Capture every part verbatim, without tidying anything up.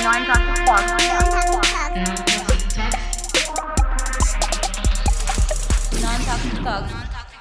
Non-Toxic Talks. Non-Toxic Talks.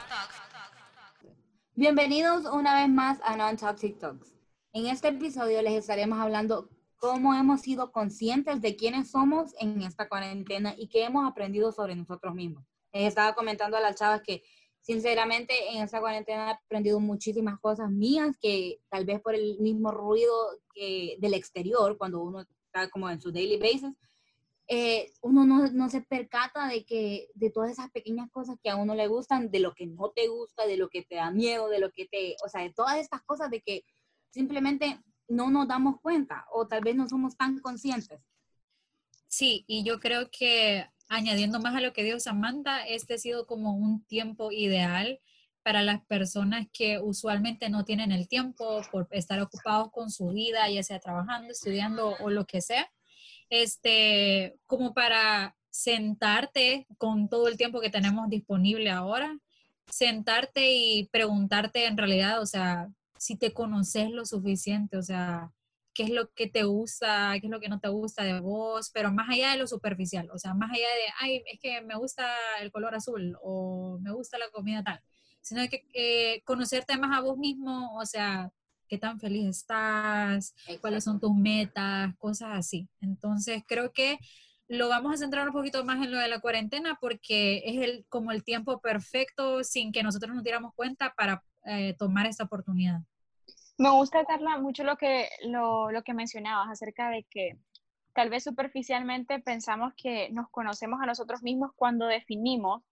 Bienvenidos una vez más a Non-Toxic Talks. En este episodio les estaremos hablando cómo hemos sido conscientes de quiénes somos en esta cuarentena y qué hemos aprendido sobre nosotros mismos. Les estaba comentando a las chavas que sinceramente en esta cuarentena he aprendido muchísimas cosas mías que tal vez por el mismo ruido que del exterior, cuando uno está como en su daily basis, eh, uno no, no se percata de que de todas esas pequeñas cosas que a uno le gustan, de lo que no te gusta, de lo que te da miedo, de lo que te, o sea, de todas estas cosas de que simplemente no nos damos cuenta o tal vez no somos tan conscientes. Sí, y yo creo que añadiendo más a lo que dijo Samantha, este ha sido como un tiempo ideal para las personas que usualmente no tienen el tiempo por estar ocupados con su vida, ya sea trabajando, estudiando o lo que sea, este, como para sentarte con todo el tiempo que tenemos disponible ahora, sentarte y preguntarte en realidad, o sea, si te conoces lo suficiente, o sea, qué es lo que te gusta, qué es lo que no te gusta de vos, pero más allá de lo superficial, o sea, más allá de, ay, es que me gusta el color azul o me gusta la comida tal, sino que eh, conocerte más a vos mismo, o sea, qué tan feliz estás, Exacto. Cuáles son tus metas, cosas así. Entonces, creo que lo vamos a centrar un poquito más en lo de la cuarentena porque es el, como el tiempo perfecto sin que nosotros nos diéramos cuenta para eh, tomar esta oportunidad. Me gusta, Carla, mucho lo que, lo, lo que mencionabas acerca de que tal vez superficialmente pensamos que nos conocemos a nosotros mismos cuando definimos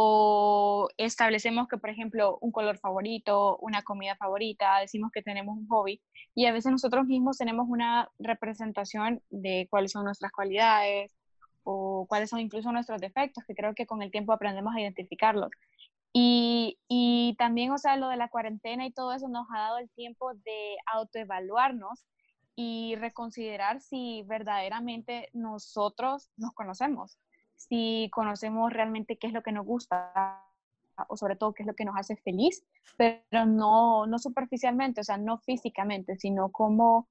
o establecemos que, por ejemplo, un color favorito, una comida favorita, decimos que tenemos un hobby y a veces nosotros mismos tenemos una representación de cuáles son nuestras cualidades o cuáles son incluso nuestros defectos, que creo que con el tiempo aprendemos a identificarlos. Y, y también, o sea, lo de la cuarentena y todo eso nos ha dado el tiempo de autoevaluarnos y reconsiderar si verdaderamente nosotros nos conocemos, si conocemos realmente qué es lo que nos gusta o sobre todo qué es lo que nos hace feliz, pero no, no superficialmente, o sea, no físicamente, sino cómo,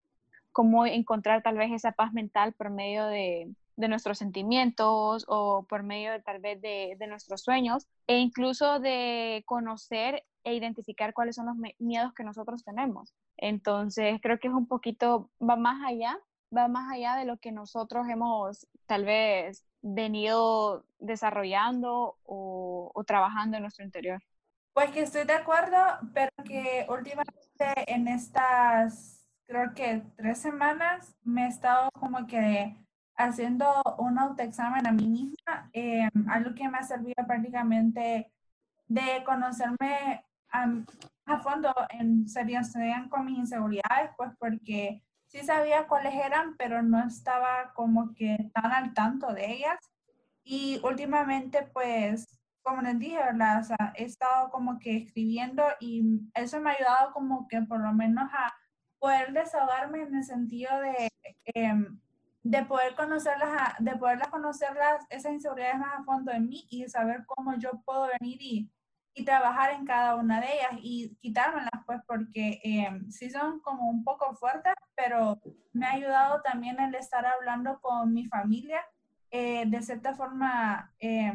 cómo encontrar tal vez esa paz mental por medio de, de nuestros sentimientos o por medio de, tal vez de, de nuestros sueños e incluso de conocer e identificar cuáles son los miedos que nosotros tenemos. Entonces creo que es un poquito, va más allá, va más allá de lo que nosotros hemos tal vez venido desarrollando o, o trabajando en nuestro interior. Pues que estoy de acuerdo, pero que últimamente en estas, creo que tres semanas, me he estado como que haciendo un autoexamen a mí misma, eh, algo que me ha servido prácticamente de conocerme a, a fondo, en serio, serían con mis inseguridades, pues porque sí sabía cuáles eran, pero no estaba como que tan al tanto de ellas. Y últimamente, pues, como les dije, ¿verdad? O sea, he estado como que escribiendo y eso me ha ayudado como que por lo menos a poder desahogarme en el sentido de, eh, de poder conocerlas, a, de poderlas conocerlas, esas inseguridades más a fondo en mí y saber cómo yo puedo venir y, y trabajar en cada una de ellas y quitármelas, pues, porque eh, sí son como un poco fuertes, pero me ha ayudado también el estar hablando con mi familia. Eh, de cierta forma, eh,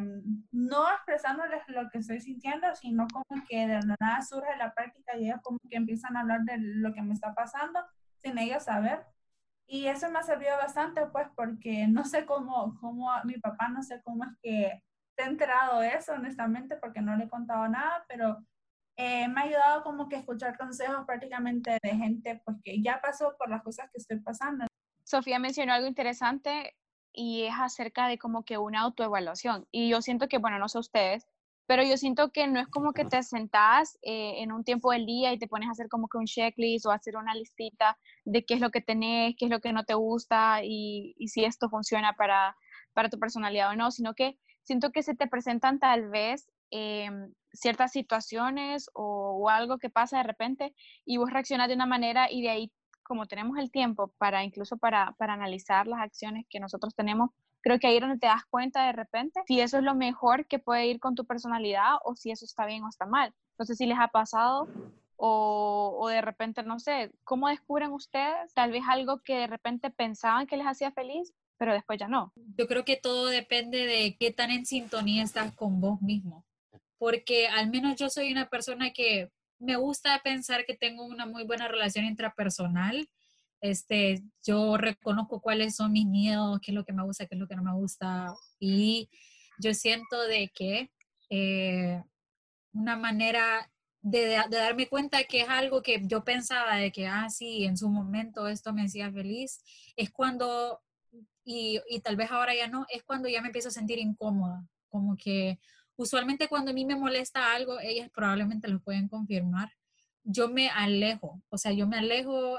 no expresándoles lo que estoy sintiendo, sino como que de la nada surge la práctica y ellos como que empiezan a hablar de lo que me está pasando sin ellos saber. Y eso me ha servido bastante, pues, porque no sé cómo, cómo mi papá, no sé cómo es que se ha enterado de eso, honestamente, porque no le he contado nada, pero eh, me ha ayudado como que escuchar consejos prácticamente de gente, pues, que ya pasó por las cosas que estoy pasando. Sofía mencionó algo interesante y es acerca de como que una autoevaluación. Y yo siento que, bueno, no sé ustedes, pero yo siento que no es como que te sentás eh, en un tiempo del día y te pones a hacer como que un checklist o hacer una listita de qué es lo que tenés, qué es lo que no te gusta y, y si esto funciona para, para tu personalidad o no, sino que siento que se te presentan tal vez eh, ciertas situaciones o, o algo que pasa de repente y vos reaccionás de una manera y de ahí como tenemos el tiempo para incluso para, para analizar las acciones que nosotros tenemos, creo que ahí es donde te das cuenta de repente si eso es lo mejor que puede ir con tu personalidad o si eso está bien o está mal. No sé si les ha pasado O, o de repente, no sé, ¿cómo descubren ustedes tal vez algo que de repente pensaban que les hacía feliz, pero después ya no? Yo creo que todo depende de qué tan en sintonía estás con vos mismo, porque al menos yo soy una persona que me gusta pensar que tengo una muy buena relación intrapersonal. Este, yo reconozco cuáles son mis miedos, qué es lo que me gusta, qué es lo que no me gusta, y yo siento de que eh, una manera de, de, de darme cuenta que es algo que yo pensaba de que, ah, sí, en su momento esto me hacía feliz, es cuando, y, y tal vez ahora ya no, es cuando ya me empiezo a sentir incómoda, como que usualmente cuando a mí me molesta algo, ellas probablemente lo pueden confirmar, yo me alejo, o sea, yo me alejo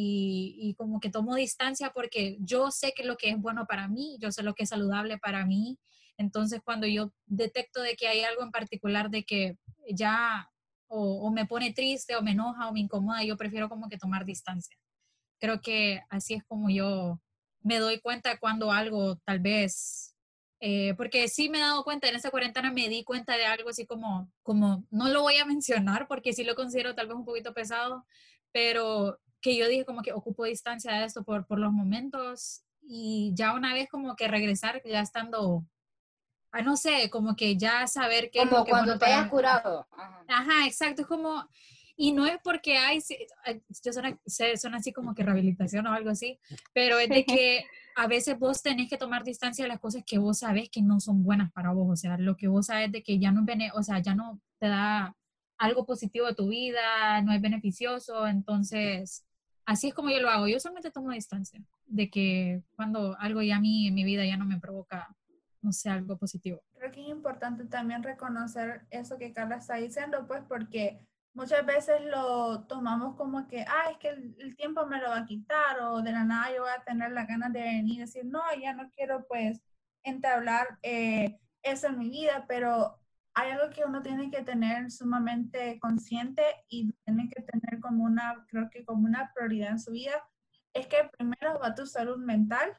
y, y como que tomo distancia porque yo sé que lo que es bueno para mí, yo sé lo que es saludable para mí, entonces cuando yo detecto de que hay algo en particular de que ya o, o me pone triste o me enoja o me incomoda, yo prefiero como que tomar distancia. Creo que así es como yo me doy cuenta cuando algo tal vez, eh, porque sí me he dado cuenta, en esta cuarentena me di cuenta de algo así como, como, no lo voy a mencionar porque sí lo considero tal vez un poquito pesado, pero que yo dije como que ocupo distancia de esto por, por los momentos y ya una vez como que regresar ya estando, ah, no sé, como que ya saber qué es lo Como que es cuando bueno te para hayas mí. curado. Ajá. Ajá, exacto, es como, y no es porque hay, sí, ay, yo suena, sé- suena así como que rehabilitación o algo así, pero es de que a veces vos tenés que tomar distancia de las cosas que vos sabés que no son buenas para vos, o sea, lo que vos sabés de que ya no, es bene- o sea, ya no te da algo positivo a tu vida, no es beneficioso, entonces, así es como yo lo hago, yo solamente tomo distancia de que cuando algo ya a mí en mi vida ya no me provoca, no sé, algo positivo. Creo que es importante también reconocer eso que Carla está diciendo, pues porque muchas veces lo tomamos como que, ah, es que el, el tiempo me lo va a quitar o de la nada yo voy a tener las ganas de venir y decir, no, ya no quiero pues entablar eh, eso en mi vida, pero hay algo que uno tiene que tener sumamente consciente y tiene que tener como una, creo que como una prioridad en su vida, es que primero va tu salud mental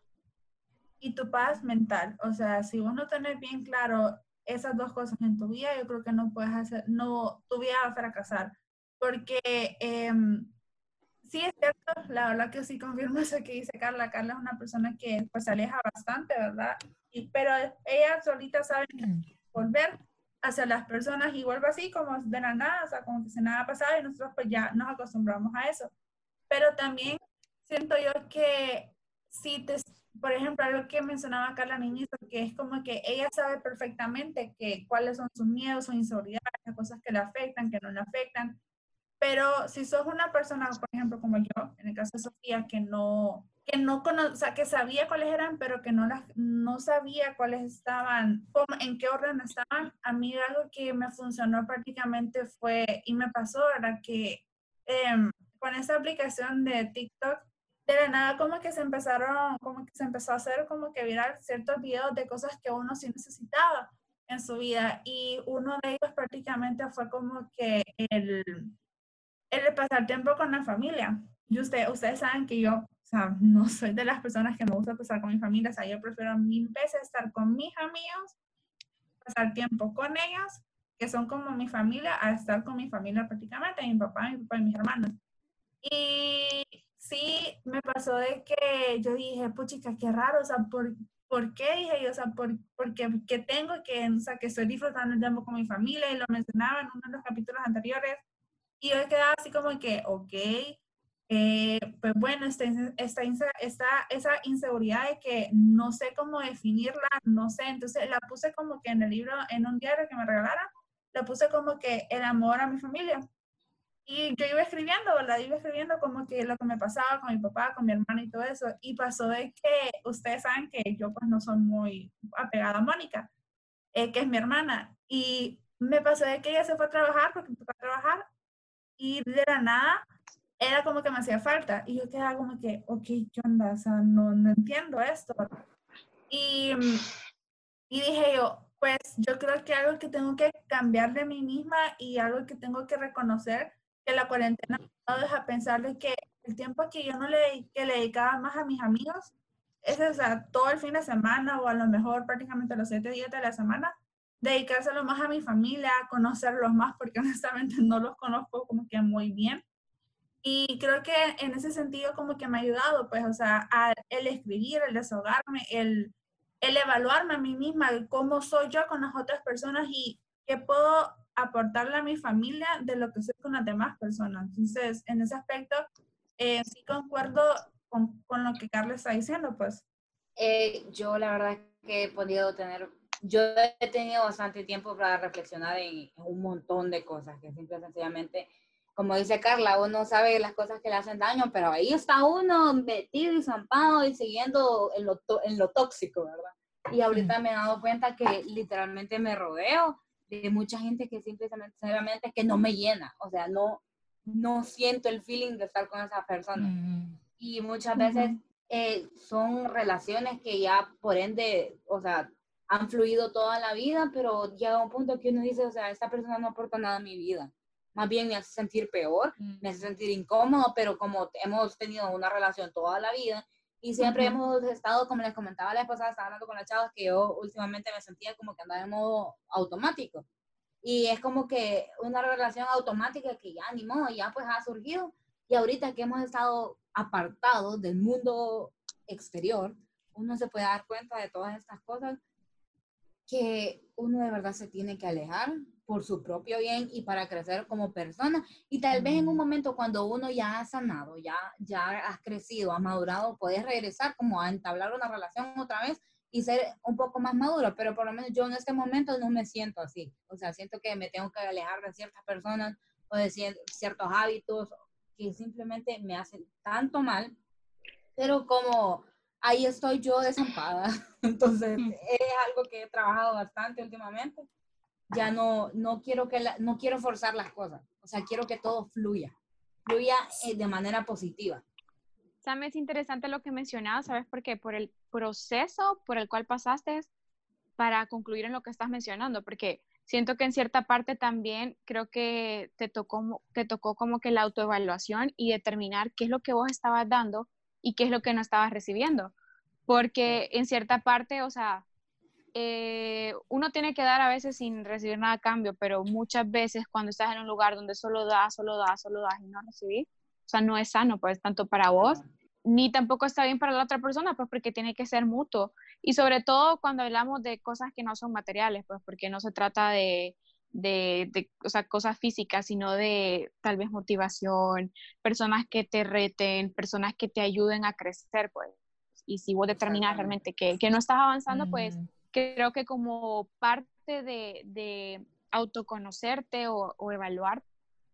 y tu paz mental. O sea, si vos no tenés bien claro esas dos cosas en tu vida, yo creo que no puedes hacer, no, tu vida va a fracasar. Porque eh, sí es cierto, la verdad que sí confirmo eso que dice Carla. Carla es una persona que pues se aleja bastante, ¿verdad? Y, pero ella solita sabe volver hacia las personas y vuelve así como de la nada, o sea, como que si nada ha pasado y nosotros pues ya nos acostumbramos a eso. Pero también siento yo que si te, por ejemplo, algo que mencionaba Carla al inicio, que es como que ella sabe perfectamente que cuáles son sus miedos, sus inseguridades, las cosas que le afectan, que no le afectan. Pero si sos una persona, por ejemplo, como yo, en el caso de Sofía, que no, que no cono, o sea, que sabía cuáles eran, pero que no las, no sabía cuáles estaban, cómo, en qué orden estaban, a mí algo que me funcionó prácticamente fue, y me pasó, ¿verdad? Que eh, con esa aplicación de TikTok, de la nada como que se empezaron, como que se empezó a hacer como que viral ciertos videos de cosas que uno sí necesitaba en su vida. Y uno de ellos prácticamente fue como que el el pasar tiempo con la familia. Y usted, ustedes saben que yo, o sea, no soy de las personas que me gusta pasar con mi familia, o sea, yo prefiero mil veces estar con mis amigos, pasar tiempo con ellos, que son como mi familia, a estar con mi familia prácticamente, mi papá, mi papá y mis hermanos. Y sí, me pasó de que yo dije, puchica, qué raro, o sea, ¿por, ¿por qué? Dije yo, o sea, ¿por, porque que tengo que, o sea, que estoy disfrutando el tiempo con mi familia? Y lo mencionaba en uno de los capítulos anteriores. Y yo quedaba así como que, ok, eh, pues bueno, esta, esta, esta, esa inseguridad de que no sé cómo definirla, no sé, entonces la puse como que en el libro, en un diario que me regalaron, la puse como que el amor a mi familia. Y yo iba escribiendo, ¿verdad? Iba escribiendo como que lo que me pasaba con mi papá, con mi hermana y todo eso. Y pasó de que ustedes saben que yo pues no soy muy apegada a Mónica, eh, que es mi hermana. Y me pasó de que ella se fue a trabajar porque me tocó trabajar y de la nada era como que me hacía falta. Y yo quedaba como que, ok, ¿qué onda? O sea, no, no entiendo esto. Y, y dije yo, pues yo creo que algo que tengo que cambiar de mí misma y algo que tengo que reconocer, que la cuarentena me deja pensar de que el tiempo que yo no le, que le dedicaba más a mis amigos, es o sea, todo el fin de semana o a lo mejor prácticamente los siete días de la semana, dedicárselo más a mi familia, conocerlos más, porque honestamente no los conozco como que muy bien. Y creo que en ese sentido como que me ha ayudado, pues, o sea, a, el escribir, el desahogarme, el, el evaluarme a mí misma, el cómo soy yo con las otras personas y qué puedo aportarle a mi familia de lo que soy con las demás personas. Entonces, en ese aspecto, eh, sí concuerdo con, con lo que Carla está diciendo, pues. Eh, yo la verdad es que he podido tener, yo he tenido bastante tiempo para reflexionar en, en un montón de cosas, que simple y sencillamente, como dice Carla, uno sabe las cosas que le hacen daño, pero ahí está uno metido y zampado y siguiendo en lo, en lo tóxico, ¿verdad? Y ahorita me he dado cuenta que literalmente me rodeo de mucha gente que simple y sencillamente que no me llena, o sea, no, no siento el feeling de estar con esa persona. Mm. Y muchas veces uh-huh. eh, son relaciones que ya por ende, o sea, han fluido toda la vida, pero llega un punto que uno dice, o sea, esta persona no aporta nada a mi vida. Más bien me hace sentir peor, uh-huh. me hace sentir incómodo, pero como hemos tenido una relación toda la vida y siempre uh-huh. hemos estado, como les comentaba la vez pasada, estaba hablando con las chavas, que yo últimamente me sentía como que andaba en modo automático. Y es como que una relación automática que ya ni modo, ya pues ha surgido. Y ahorita que hemos estado apartados del mundo exterior, uno se puede dar cuenta de todas estas cosas que uno de verdad se tiene que alejar por su propio bien y para crecer como persona. Y tal vez en un momento cuando uno ya ha sanado, ya, ya has crecido, has madurado, puedes regresar como a entablar una relación otra vez y ser un poco más maduro, pero por lo menos yo en este momento no me siento así. O sea, siento que me tengo que alejar de ciertas personas o de ciertos hábitos que simplemente me hacen tanto mal, pero como ahí estoy yo desamparada, entonces es algo que he trabajado bastante últimamente. Ya no, no, quiero que la, no quiero forzar las cosas, o sea, quiero que todo fluya, fluya eh, de manera positiva. Sam, es interesante lo que mencionabas, ¿sabes por qué? Por el proceso por el cual pasaste para concluir en lo que estás mencionando, porque siento que en cierta parte también creo que te tocó, te tocó como que la autoevaluación y determinar qué es lo que vos estabas dando y qué es lo que no estabas recibiendo, porque en cierta parte, o sea, eh, uno tiene que dar a veces sin recibir nada a cambio, pero muchas veces cuando estás en un lugar donde solo das, solo das, solo das y no recibís, o sea, no es sano, pues, tanto para vos, ni tampoco está bien para la otra persona, pues, porque tiene que ser mutuo. Y sobre todo cuando hablamos de cosas que no son materiales, pues, porque no se trata de, de, de o sea, cosas físicas, sino de tal vez motivación, personas que te reten, personas que te ayuden a crecer, pues. Y si vos determinas realmente que, que no estás avanzando, pues, creo que como parte de, de autoconocerte o, o evaluarte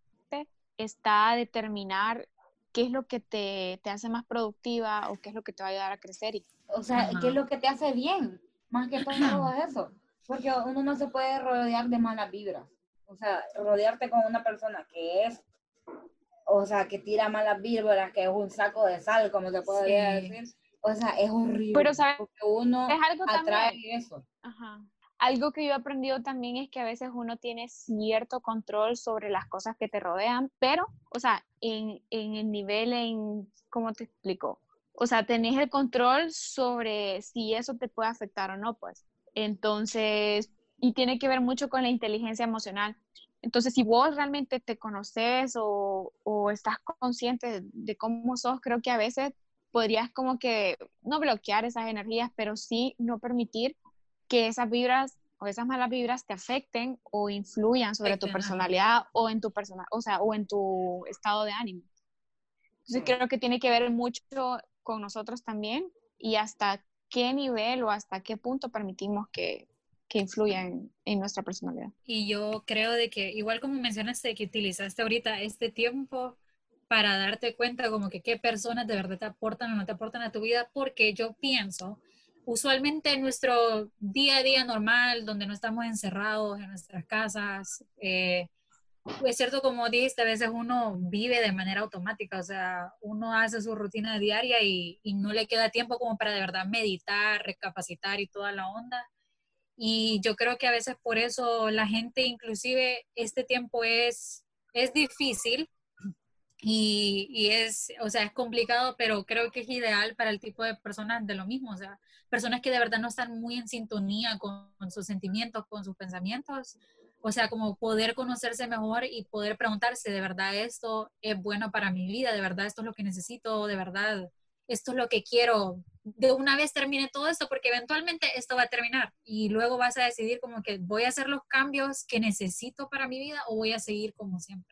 está determinar qué es lo que te, te hace más productiva o qué es lo que te va a ayudar a crecer. Y, o sea, ajá, qué es lo que te hace bien, más que todo eso, porque uno no se puede rodear de malas vibras. O sea, rodearte con una persona que es, o sea, que tira malas vibras, que es un saco de sal, como se podría sí. decir. O sea, es horrible. Pero, ¿sabes? Porque uno es algo atrae también, eso. Ajá. Algo que yo he aprendido también es que a veces uno tiene cierto control sobre las cosas que te rodean, pero, o sea, en, en el nivel, en, ¿cómo te explico? O sea, tenés el control sobre si eso te puede afectar o no, pues. Entonces, y tiene que ver mucho con la inteligencia emocional. Entonces, si vos realmente te conoces o, o estás consciente de cómo sos, creo que a veces podrías como que no bloquear esas energías, pero sí no permitir que esas vibras o esas malas vibras te afecten o influyan sobre afecten, tu personalidad ajá. o en tu persona, o sea, o en tu estado de ánimo. Entonces sí. creo que tiene que ver mucho con nosotros también y hasta qué nivel o hasta qué punto permitimos que, que influya en, en nuestra personalidad. Y yo creo de que, igual como mencionaste, que utilizaste ahorita este tiempo para darte cuenta como que qué personas de verdad te aportan o no te aportan a tu vida, porque yo pienso, usualmente en nuestro día a día normal, donde no estamos encerrados en nuestras casas, eh, es cierto, como dijiste, a veces uno vive de manera automática, o sea, uno hace su rutina diaria y, y no le queda tiempo como para de verdad meditar, recapacitar y toda la onda. Y yo creo que a veces por eso la gente, inclusive este tiempo es, es difícil Y, y es, o sea, es complicado, pero creo que es ideal para el tipo de personas de lo mismo, o sea, personas que de verdad no están muy en sintonía con, con sus sentimientos, con sus pensamientos, o sea, como poder conocerse mejor y poder preguntarse, ¿de verdad esto es bueno para mi vida? ¿De verdad esto es lo que necesito? ¿De verdad esto es lo que quiero? De una vez termine todo esto, porque eventualmente esto va a terminar y luego vas a decidir como que voy a hacer los cambios que necesito para mi vida o voy a seguir como siempre.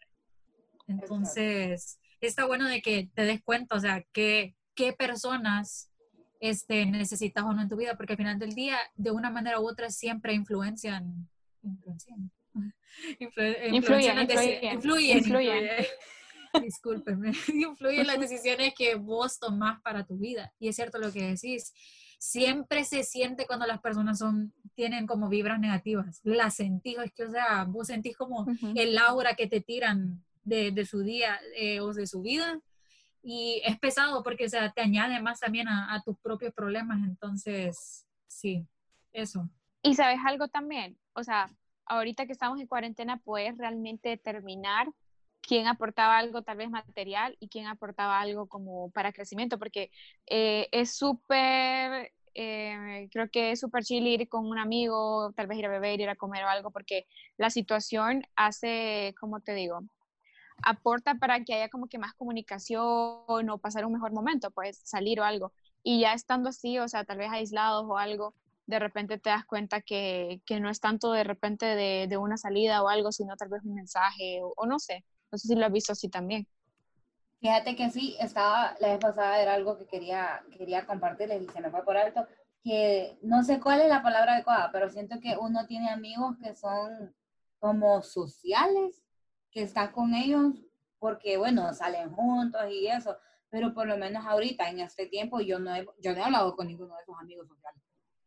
Entonces, está bueno de que te des cuenta, o sea, qué, qué personas este, necesitas o no en tu vida, porque al final del día, de una manera u otra, siempre influencian, influencian, influ, influencian Influyen, las deci- influyen, influyen, influyen. influyen, discúlpeme, influyen las decisiones que vos tomás para tu vida. Y es cierto lo que decís, siempre se siente cuando las personas son, tienen como vibras negativas, las sentís, es que, o sea, vos sentís como Ujú. el aura que te tiran de, de su día eh, o de su vida, y es pesado porque, o sea, te añade más también a, a tus propios problemas, entonces, sí, eso. Y sabes algo también, o sea, ahorita que estamos en cuarentena, puedes realmente determinar quién aportaba algo tal vez material y quién aportaba algo como para crecimiento, porque eh, es súper, eh, creo que es súper chill ir con un amigo, tal vez ir a beber, ir a comer o algo, porque la situación hace, como te digo, aporta para que haya como que más comunicación o pasar un mejor momento, pues salir o algo. Y ya estando así, o sea, tal vez aislados o algo, de repente te das cuenta que, que no es tanto de repente de, de una salida o algo, sino tal vez un mensaje o, o no sé. No sé si lo has visto así también. Fíjate que sí, estaba, la vez pasada era algo que quería, quería compartirles y se me fue por alto, que no sé cuál es la palabra adecuada, pero siento que uno tiene amigos que son como sociales, que está con ellos porque, bueno, salen juntos y eso, pero por lo menos ahorita, en este tiempo, yo no he, yo no he hablado con ninguno de esos amigos sociales.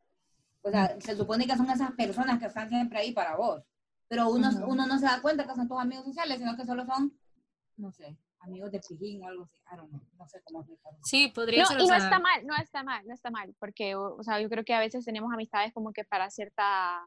O sea, se supone que son esas personas que están siempre ahí para vos, pero uno, Ujú. uno no se da cuenta que son tus amigos sociales, sino que solo son, no sé, amigos de pijín o algo así. I don't know, no sé cómo explicarlo. Sí, podría No, ser, o y no sea, está mal, no está mal, no está mal, porque, o, o sea, yo creo que a veces tenemos amistades como que para cierta,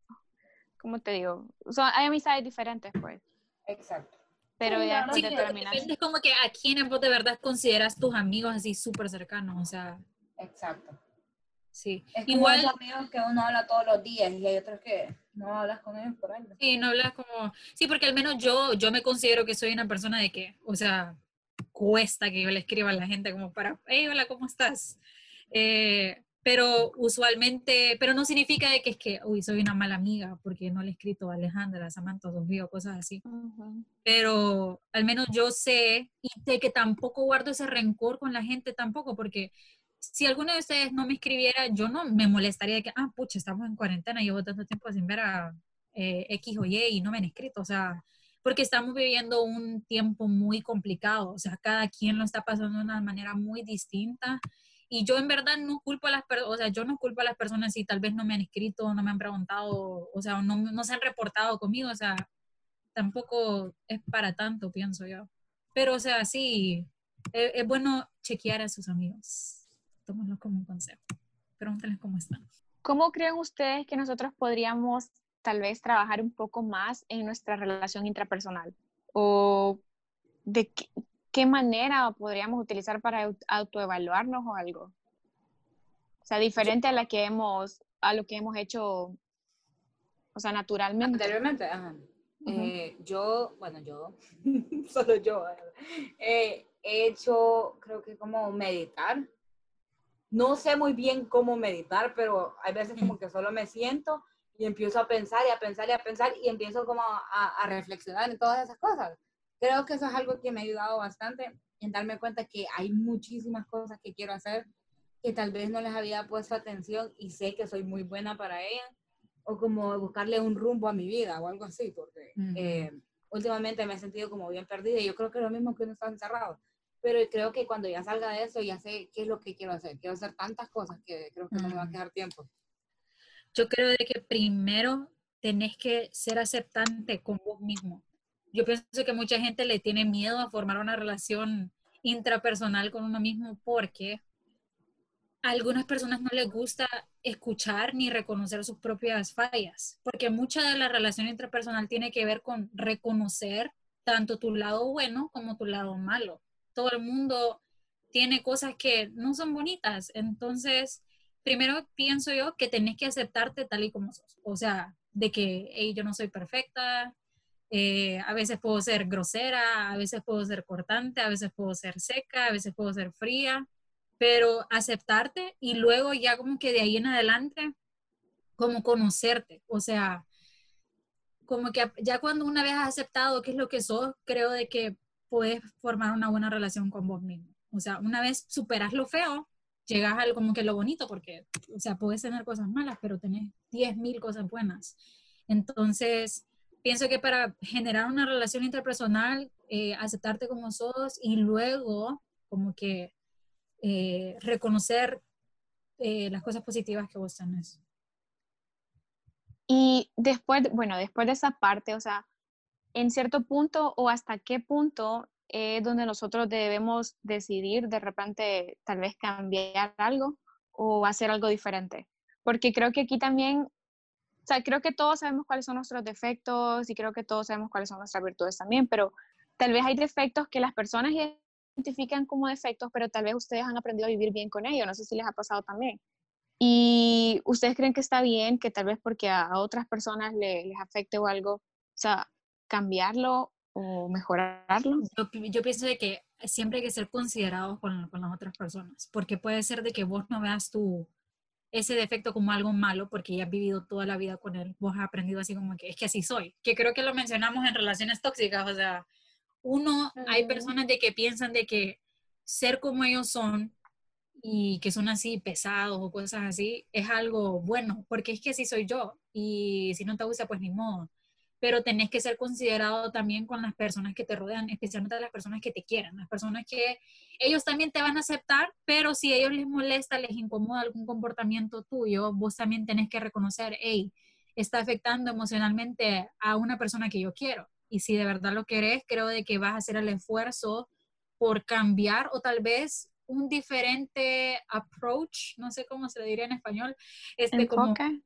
¿cómo te digo? O sea, hay amistades diferentes, pues, Exacto. pero Sí, la ya verdad después sí, es que determinas. depende como que a quienes vos de verdad consideras tus amigos así súper cercanos, o sea, exacto. sí. Es como Igual, esos amigos que uno habla todos los días y hay otros que no hablas con ellos por algo. sí, no hablas como, sí, porque al menos yo, yo me considero que soy una persona de que, o sea, cuesta que yo le escriba a la gente como para, hey, hola, ¿cómo estás? Eh, pero usualmente, pero no significa de que es que, uy, soy una mala amiga porque no le he escrito a Alejandra, a Samantha, a Sofía o cosas así. Ujú. Pero al menos yo sé y de que tampoco guardo ese rencor con la gente tampoco, porque si alguno de ustedes no me escribiera, yo no me molestaría de que, ah, pucha, estamos en cuarentena, llevo tanto tiempo sin ver a eh, X o Y y no me han escrito, o sea, porque estamos viviendo un tiempo muy complicado, o sea, cada quien lo está pasando de una manera muy distinta. Y yo en verdad no culpo a las personas, o sea, yo no culpo a las personas si tal vez no me han escrito, no me han preguntado, o sea, no, no se han reportado conmigo, o sea, tampoco es para tanto, pienso yo. Pero, o sea, sí, es, es bueno chequear a sus amigos. Tómenlo como un consejo. Pregúntenles cómo están. ¿Cómo creen ustedes que nosotros podríamos tal vez trabajar un poco más en nuestra relación intrapersonal? ¿O de qué, qué manera podríamos utilizar para au- autoevaluarnos o algo? O sea, Yo, diferente a la que hemos, a lo que hemos hecho, o sea, naturalmente. anteriormente, ajá. Ujú. Eh, yo, bueno, yo, solo yo, eh, he hecho, creo que como meditar. No sé muy bien cómo meditar, pero hay veces como que solo me siento y empiezo a pensar y a pensar y a pensar y empiezo como a, a reflexionar en todas esas cosas. Creo que eso es algo que me ha ayudado bastante en darme cuenta que hay muchísimas cosas que quiero hacer que tal vez no les había puesto atención y sé que soy muy buena para ellas, o como buscarle un rumbo a mi vida o algo así, porque Uh-huh. eh, últimamente me he sentido como bien perdida y yo creo que es lo mismo que uno está encerrado, pero creo que cuando ya salga de eso ya sé qué es lo que quiero hacer, quiero hacer tantas cosas que creo que uh-huh. no me va a quedar tiempo. Yo creo de que primero tenés que ser aceptante con vos mismo. Yo pienso que mucha gente le tiene miedo a formar una relación intrapersonal con uno mismo porque a algunas personas no les gusta escuchar ni reconocer sus propias fallas, porque mucha de la relación intrapersonal tiene que ver con reconocer tanto tu lado bueno como tu lado malo. Todo el mundo tiene cosas que no son bonitas, entonces primero pienso yo que tenés que aceptarte tal y como sos, o sea, de que hey, yo no soy perfecta, eh, a veces puedo ser grosera, a veces puedo ser cortante, a veces puedo ser seca, a veces puedo ser fría, pero aceptarte y luego ya como que de ahí en adelante, como conocerte, o sea, como que ya cuando una vez has aceptado qué es lo que sos, creo de que puedes formar una buena relación con vos mismo. O sea, una vez superas lo feo, llegas a como que lo bonito, porque, o sea, puedes tener cosas malas, pero tenés diez mil cosas buenas. Entonces, pienso que para generar una relación interpersonal, eh, aceptarte como sos y luego como que eh, reconocer eh, las cosas positivas que vos tenés. Y después, bueno, después de esa parte, o sea, en cierto punto o hasta qué punto es donde nosotros debemos decidir de repente tal vez cambiar algo o hacer algo diferente. Porque creo que aquí también, o sea, creo que todos sabemos cuáles son nuestros defectos y creo que todos sabemos cuáles son nuestras virtudes también, pero tal vez hay defectos que las personas identifican como defectos, pero tal vez ustedes han aprendido a vivir bien con ellos. No sé si les ha pasado también. Y ustedes creen que está bien que tal vez porque a, a otras personas le, les afecte o algo, o sea, cambiarlo o mejorarlo. Yo, yo pienso de que siempre hay que ser considerados con, con las otras personas, porque puede ser de que vos no veas tu, ese defecto como algo malo, porque ya has vivido toda la vida con él, vos has aprendido así como que es que así soy, que creo que lo mencionamos en relaciones tóxicas, o sea, uno, hay Mm. personas de que piensan de que ser como ellos son y que son así pesados o cosas así, es algo bueno, porque es que así soy yo, y si no te gusta, pues ni modo. Pero tenés que ser considerado también con las personas que te rodean, especialmente las personas que te quieran, las personas que ellos también te van a aceptar, pero si a ellos les molesta, les incomoda algún comportamiento tuyo, vos también tenés que reconocer, hey, está afectando emocionalmente a una persona que yo quiero. Y si de verdad lo querés, creo de que vas a hacer el esfuerzo por cambiar o tal vez un diferente approach, no sé cómo se le diría en español, este como, Enfoque.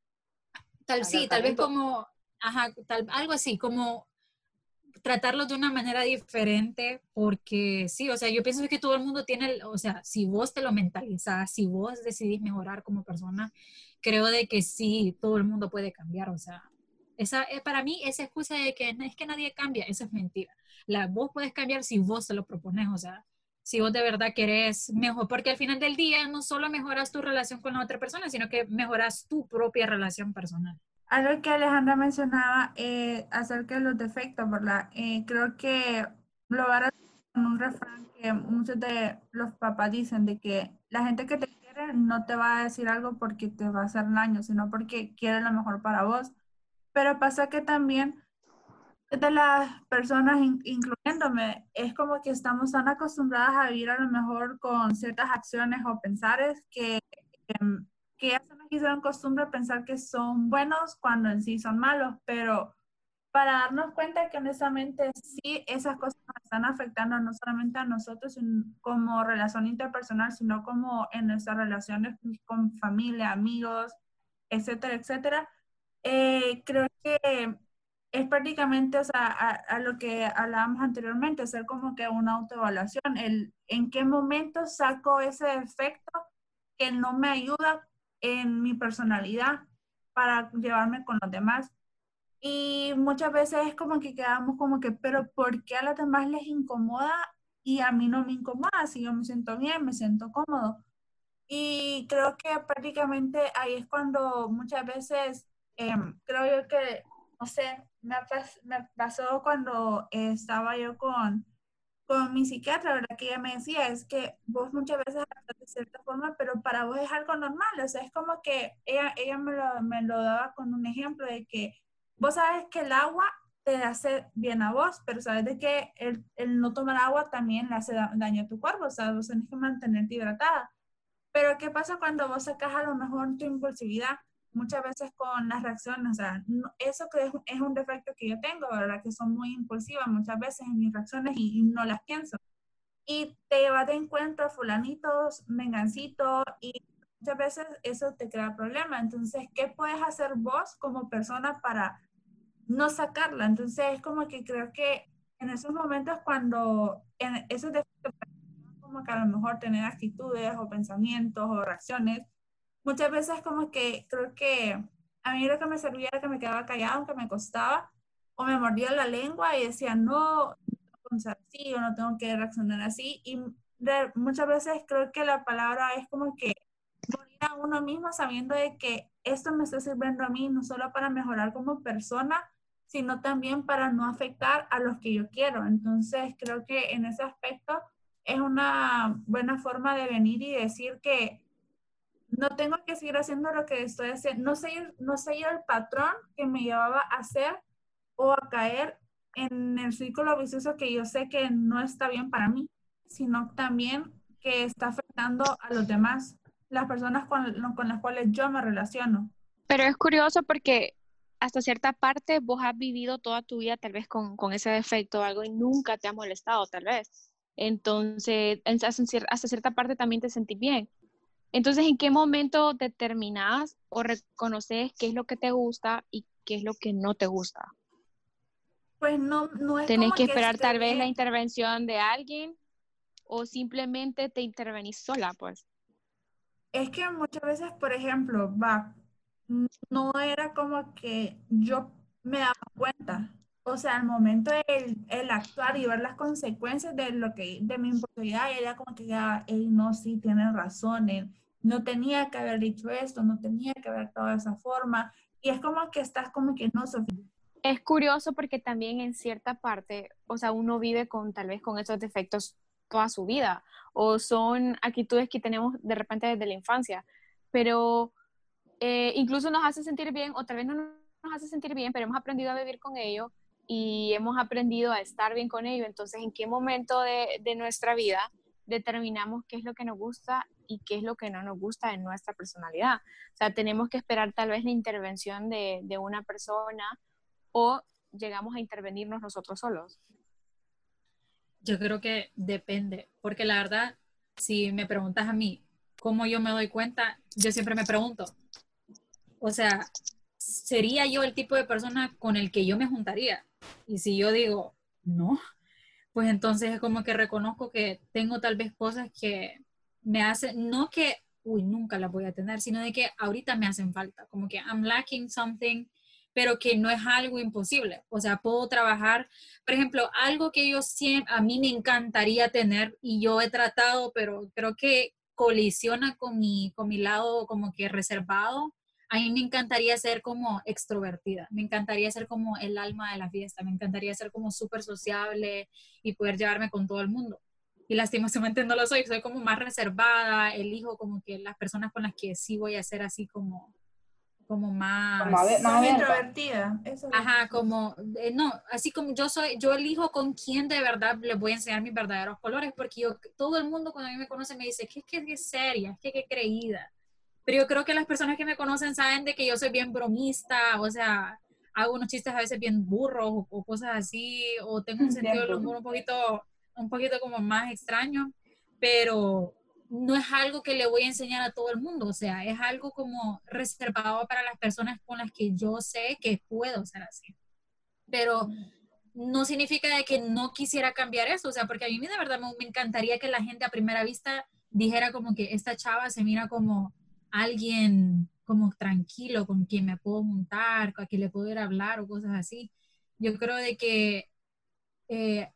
tal sí, tal vez Tratamiento. como, ajá, tal, algo así, como tratarlo de una manera diferente, porque sí, o sea, yo pienso que todo el mundo tiene, o sea, si vos te lo mentalizas, si vos decidís mejorar como persona, creo de que sí, todo el mundo puede cambiar, o sea, esa, eh, para mí esa excusa de que es que nadie cambia, eso es mentira. La, vos puedes cambiar si vos te lo propones, o sea, si vos de verdad querés mejor, porque al final del día no solo mejoras tu relación con la otra persona, sino que mejoras tu propia relación personal. Algo que Alejandra mencionaba eh, acerca de los defectos, ¿verdad? Eh, creo que lo va a con un refrán que muchos de los papás dicen de que la gente que te quiere no te va a decir algo porque te va a hacer daño, sino porque quiere lo mejor para vos. Pero pasa que también de las personas, in- incluyéndome, es como que estamos tan acostumbradas a vivir a lo mejor con ciertas acciones o pensares que, em, que ya se nos hicieron costumbre pensar que son buenos cuando en sí son malos, pero para darnos cuenta que honestamente sí, esas cosas nos están afectando no solamente a nosotros en- como relación interpersonal, sino como en nuestras relaciones con familia, amigos, etcétera, etcétera. Eh, creo que es prácticamente, o sea, a, a lo que hablábamos anteriormente, hacer como que una autoevaluación, el en qué momento saco ese efecto que no me ayuda en mi personalidad para llevarme con los demás. Y muchas veces es como que quedamos como que, pero ¿por qué a los demás les incomoda y a mí no me incomoda? Si yo me siento bien, me siento cómodo. Y creo que prácticamente ahí es cuando muchas veces, em, creo yo que, no sé, me, pas- me pasó cuando eh, estaba yo con, con mi psiquiatra, ¿verdad? Que ella me decía, es que vos muchas veces actúas de cierta forma, pero para vos es algo normal, o sea, es como que ella, ella me lo, me lo daba con un ejemplo de que vos sabes que el agua te hace bien a vos, pero sabes de que el, el no tomar agua también le hace da- daño a tu cuerpo, o sea, vos tenés que mantenerte hidratada. Pero ¿qué pasa cuando vos sacas a lo mejor tu impulsividad? Muchas veces con las reacciones, o sea, no- eso que es, es un defecto que yo tengo, ¿verdad? Que son muy impulsivas muchas veces en mis reacciones y, y no las pienso. Y te llevas de encuentro a fulanitos, mengancitos, y muchas veces eso te crea problemas. Entonces, ¿qué puedes hacer vos como persona para no sacarla? Entonces, es como que creo que en esos momentos cuando, en esos defectos, como que a lo mejor tener actitudes o pensamientos o reacciones, muchas veces como que creo que a mí lo que me servía era que me quedaba callada, aunque me costaba, o me mordía la lengua y decía, no, no tengo que ser así o no tengo que reaccionar así. Y de, muchas veces creo que la palabra es como que morir a uno mismo sabiendo de que esto me está sirviendo a mí no solo para mejorar como persona, sino también para no afectar a los que yo quiero. Entonces creo que en ese aspecto es una buena forma de venir y decir que no tengo que seguir haciendo lo que estoy haciendo, no seguir, no seguir el patrón que me llevaba a hacer o a caer en el círculo vicioso que yo sé que no está bien para mí, sino también que está afectando a los demás, las personas con, con las cuales yo me relaciono. Pero es curioso porque hasta cierta parte vos has vivido toda tu vida tal vez con, con ese defecto o algo y nunca te ha molestado tal vez. Entonces, hasta cierta parte también te sentís bien. Entonces, ¿en qué momento determinás o reconoces qué es lo que te gusta y qué es lo que no te gusta? Pues no, no es ¿Tenés como que que esperar tal vez la esté, intervención de alguien o simplemente te intervenís sola, pues? es que muchas veces, por ejemplo, va, no era como que yo me daba cuenta. O sea, al momento del el actuar y ver las consecuencias de lo que, de mi impulsividad, era como que ya, él no, sí, tiene razón, él no tenía que haber dicho esto, no tenía que haber actuado de esa forma. Y es como que estás como que no, Sofía. Es curioso porque también en cierta parte, o sea, uno vive con tal vez con esos defectos toda su vida o son actitudes que tenemos de repente desde la infancia, pero eh, incluso nos hace sentir bien o tal vez no nos hace sentir bien, pero hemos aprendido a vivir con ello y hemos aprendido a estar bien con ello. Entonces, ¿en qué momento de, de nuestra vida determinamos qué es lo que nos gusta y qué es lo que no nos gusta en nuestra personalidad? O sea, tenemos que esperar tal vez la intervención de, de una persona o llegamos a intervenirnos nosotros solos. Yo creo que depende, porque la verdad, si me preguntas a mí cómo yo me doy cuenta, yo siempre me pregunto, o sea, ¿sería yo el tipo de persona con el que yo me juntaría? Y si yo digo, no, pues entonces es como que reconozco que tengo tal vez cosas que me hacen, no que, uy, nunca las voy a tener, sino de que ahorita me hacen falta, como que I'm lacking something, pero que no es algo imposible. O sea, puedo trabajar, por ejemplo, algo que yo siempre, a mí me encantaría tener y yo he tratado, pero creo que colisiona con mi, con mi lado como que reservado. A mí me encantaría ser como extrovertida, me encantaría ser como el alma de la fiesta, me encantaría ser como súper sociable y poder llevarme con todo el mundo. Y lastimosamente no lo soy, soy como más reservada, elijo como que las personas con las que sí voy a ser así como, como Como a ver, más, más Sos abierta. introvertida, eso es lo ajá, que sos. como, eh, no, así como yo soy, yo elijo con quién de verdad les voy a enseñar mis verdaderos colores, porque yo, todo el mundo cuando a mí me conoce me dice, que es que es seria, es que qué creída. Pero yo creo que las personas que me conocen saben de que yo soy bien bromista, o sea, hago unos chistes a veces bien burros o, o cosas así, o tengo un sentido del Tiempo. humor un poquito, un poquito como más extraño, pero no es algo que le voy a enseñar a todo el mundo, o sea, es algo como reservado para las personas con las que yo sé que puedo ser así. Pero no significa de que no quisiera cambiar eso, o sea, porque a mí de verdad me, me encantaría que la gente a primera vista dijera como que esta chava se mira como alguien como tranquilo, con quien me puedo juntar, con quien le puedo ir a hablar o cosas así. Yo creo de que eh,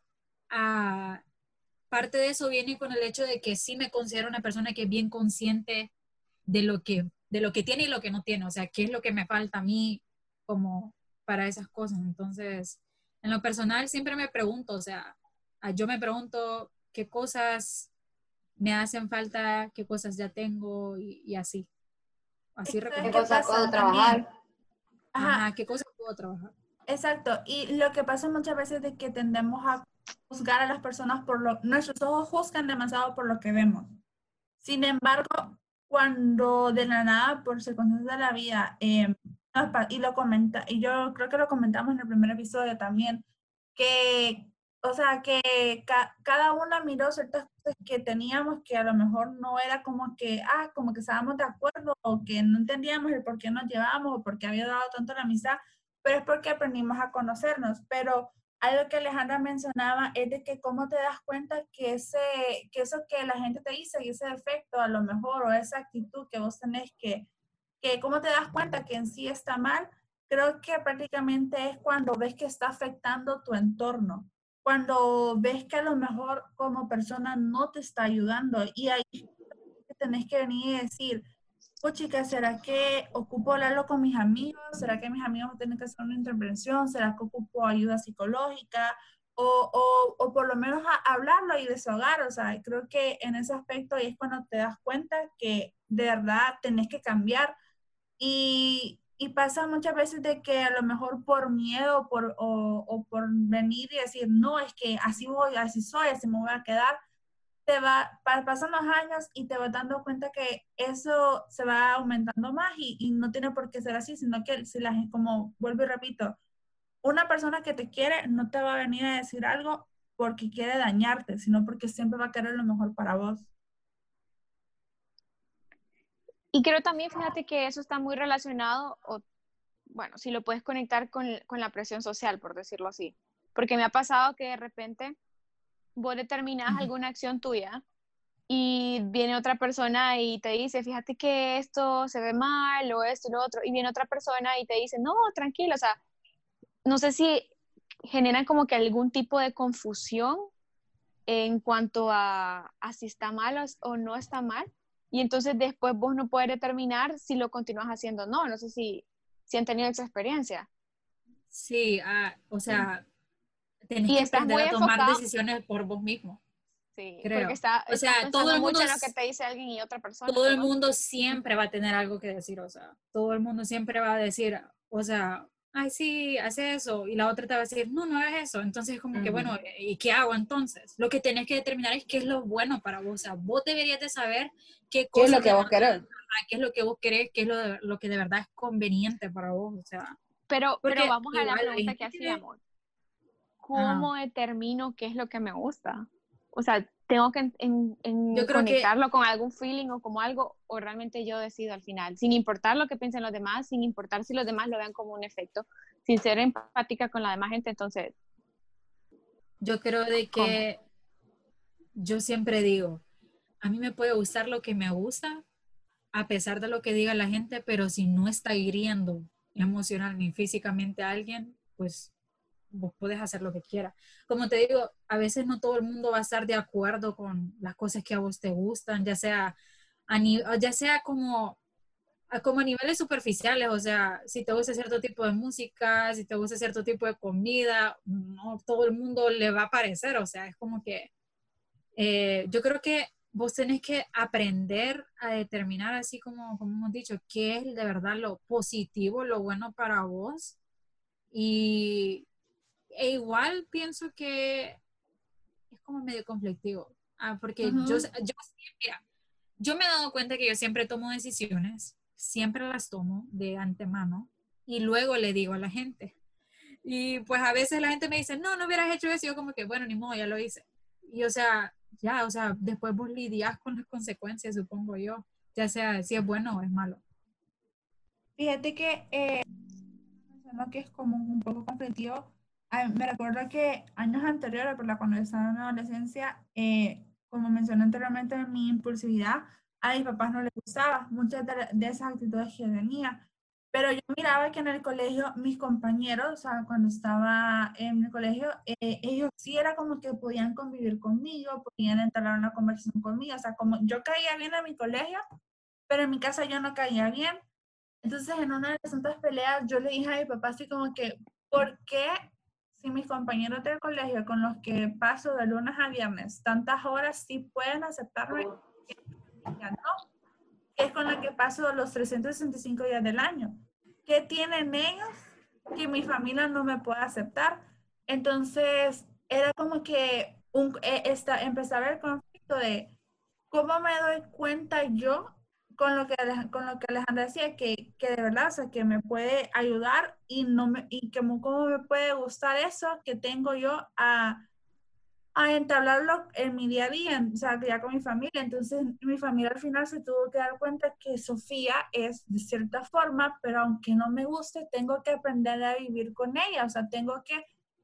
a, parte de eso viene con el hecho de que sí me considero una persona que es bien consciente de lo que, de lo que tiene y lo que no tiene, o sea, qué es lo que me falta a mí como para esas cosas. Entonces, en lo personal siempre me pregunto, o sea, yo me pregunto qué cosas me hacen falta, qué cosas ya tengo y, y así. Así ¿Sabes ¿Qué qué reconozco. cosa puedo pasa también? trabajar? Ajá, Ajá, qué cosas puedo trabajar. exacto. Y lo que pasa muchas veces es que tendemos a juzgar a las personas por lo, nuestros ojos juzgan demasiado por lo que vemos. Sin embargo, cuando de la nada, por circunstancias de la vida, eh, y lo comenta, y yo creo que lo comentamos en el primer episodio también, que, o sea, que ca cada una miró ciertas cosas que teníamos que a lo mejor no era como que, ah, como que estábamos de acuerdo o que no entendíamos el por qué nos llevábamos o por qué había dado tanto la amistad, pero es porque aprendimos a conocernos. Pero algo que Alejandra mencionaba es de que cómo te das cuenta que, ese, que eso que la gente te dice y ese defecto a lo mejor o esa actitud que vos tenés que, que cómo te das cuenta que en sí está mal, creo que prácticamente es cuando ves que está afectando tu entorno, cuando ves que a lo mejor como persona no te está ayudando y ahí tenés que venir y decir, oh chicas, ¿será que ocupo hablarlo con mis amigos? ¿Será que mis amigos tienen que hacer una intervención? ¿Será que ocupo ayuda psicológica? O, o, o por lo menos a, hablarlo y desahogar. O sea, creo que en ese aspecto ahí es cuando te das cuenta que de verdad tenés que cambiar. Y, y pasa muchas veces de que a lo mejor por miedo por, o, o por venir y decir, no, es que así voy, así soy, así me voy a quedar, te va, pasan los años y te vas dando cuenta que eso se va aumentando más y, y no tiene por qué ser así, sino que si la gente, como vuelvo y repito, una persona que te quiere no te va a venir a decir algo porque quiere dañarte, sino porque siempre va a querer lo mejor para vos. Y creo también, fíjate que eso está muy relacionado, o bueno, si lo puedes conectar con, con la presión social, por decirlo así. Porque me ha pasado que de repente vos determinás uh-huh. alguna acción tuya y viene otra persona y te dice, fíjate que esto se ve mal o esto y lo otro, y viene otra persona y te dice, no, tranquilo, o sea, no sé si generan como que algún tipo de confusión en cuanto a, a si está mal o, o no está mal, y entonces después vos no puedes determinar si lo continúas haciendo o no, no sé si, si han tenido esa experiencia. Sí, uh, o sea, tenés y que estás aprender muy a tomar enfocado, decisiones por vos mismo. sí, creo. porque está, o sea, estás todo el mundo mucho en lo que te dice alguien y otra persona. Todo perdón. el mundo siempre va a tener algo que decir, o sea, todo el mundo siempre va a decir, o sea, ay, sí, hace eso, y la otra te va a decir, no, no hagas eso. Entonces es como uh-huh. que, bueno, ¿y qué hago entonces? Lo que tenés que determinar es qué es lo bueno para vos, o sea, vos deberías de saber qué, ¿Qué es lo que vos querés? Qué es lo que vos querés, qué es lo, de, lo que de verdad es conveniente para vos, o sea. Pero, pero vamos a la pregunta que hacíamos. ¿Cómo Ajá. determino qué es lo que me gusta? O sea, ¿tengo que en, en, en yo creo conectarlo que, con algún feeling o como algo? ¿O realmente yo decido al final? Sin importar lo que piensen los demás, sin importar si los demás lo vean como un efecto, sin ser empática con la demás gente, entonces... Yo creo de que ¿cómo? Yo siempre digo, a mí me puede gustar lo que me gusta, a pesar de lo que diga la gente, pero si no está hiriendo emocional ni físicamente a alguien, pues vos podés hacer lo que quieras. Como te digo, a veces no todo el mundo va a estar de acuerdo con las cosas que a vos te gustan, ya sea a, ni, ya sea como, a, como a niveles superficiales, o sea, si te gusta cierto tipo de música, si te gusta cierto tipo de comida, no todo el mundo le va a parecer, o sea, es como que eh, yo creo que vos tenés que aprender a determinar, así como, como hemos dicho, qué es de verdad lo positivo, lo bueno para vos. Y e igual pienso que es como medio conflictivo. Ah, porque uh-huh. yo, yo, mira, yo me he dado cuenta que yo siempre tomo decisiones, siempre las tomo de antemano y luego le digo a la gente. Y pues a veces la gente me dice, no, no hubieras hecho eso. Y yo como que, bueno, ni modo, ya lo hice. Y o sea, ya, o sea, después vos lidias con las consecuencias, supongo yo, ya sea si es bueno o es malo. Fíjate que eh, que es como un poco conflictivo. Ay, me recuerdo que años anteriores, por la cuando yo estaba en la adolescencia, eh, como mencioné anteriormente, mi impulsividad a mis papás no les gustaba muchas de, de esas actitudes que tenía. Pero yo miraba que en el colegio mis compañeros, o sea, cuando estaba en el colegio, eh, ellos sí era como que podían convivir conmigo, podían entablar una conversación conmigo. O sea, como yo caía bien en mi colegio, pero en mi casa yo no caía bien. Entonces, en una de las tantas peleas, yo le dije a mi papá así como que, ¿por qué si mis compañeros del colegio con los que paso de lunes a viernes tantas horas sí pueden aceptarme? Ya no. Que es con la que paso los trescientos sesenta y cinco días del año. ¿Qué tienen ellos que mi familia no me pueda aceptar? Entonces, era como que un, esta, empecé a ver el conflicto de cómo me doy cuenta yo con lo que, con lo que Alejandra decía, que, que de verdad, o sea, que me puede ayudar y, no me, y que cómo me puede gustar eso que tengo yo a, a entablarlo en mi día a día, o sea, ya con mi familia. Entonces, mi familia al final se tuvo que dar cuenta que Sofía es de cierta forma, pero aunque no me guste, tengo que aprender a vivir con ella, o sea, tengo que